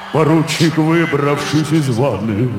Поручик, выбравшись из ванны,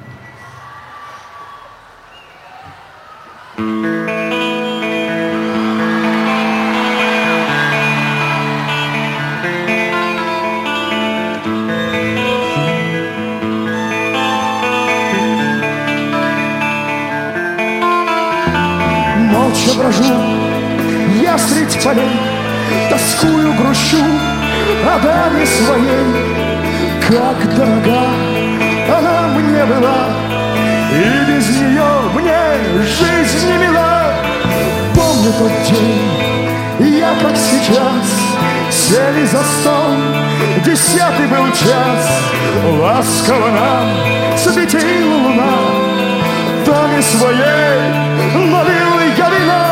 молча брожу я средь полей, тоскую, грущу о даме своей. Как дорога она мне была, и без нее мне жизнь не мила. Помню тот день, я как сейчас, сели за стол, 10-й был час. Ласково нам светила луна, даме своей налил я вина.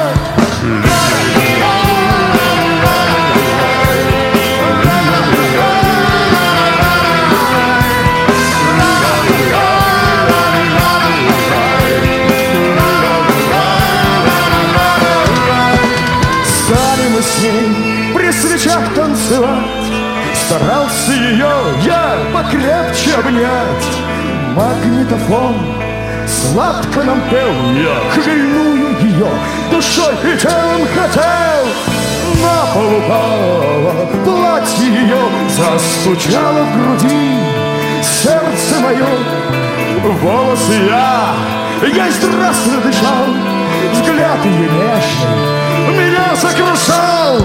С ней при свечах танцевать, старался ее я покрепче обнять. Магнитофон сладко нам пел, я хмельную ее душой и телом хотел. На пол упало платье ее, застучало в груди сердце мое. Волосы я страстно дышал, взгляд ее нежный меня сокрушал.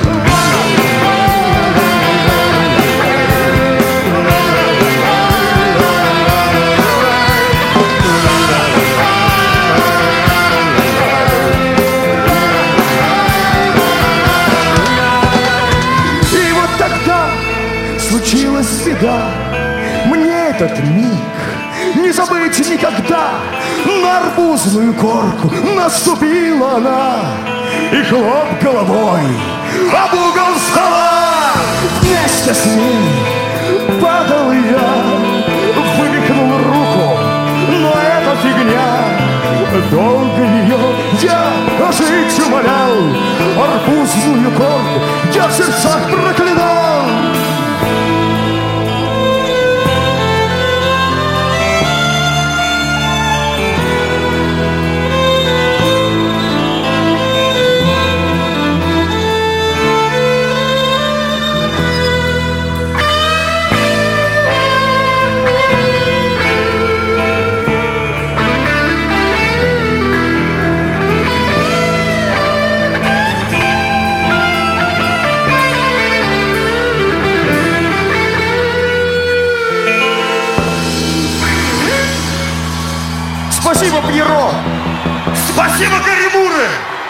И вот тогда случилась беда. Мне этот миг не забыть никогда. На арбузную корку наступила она, и хлоп головой об угол стола. Вместе с ней падал я, вывихнул руку, но эта фигня. Долго ее я жить умолял, арбузную корку я в сердцах проклинал. Спасибо, Пьеро! Спасибо, Каримуры!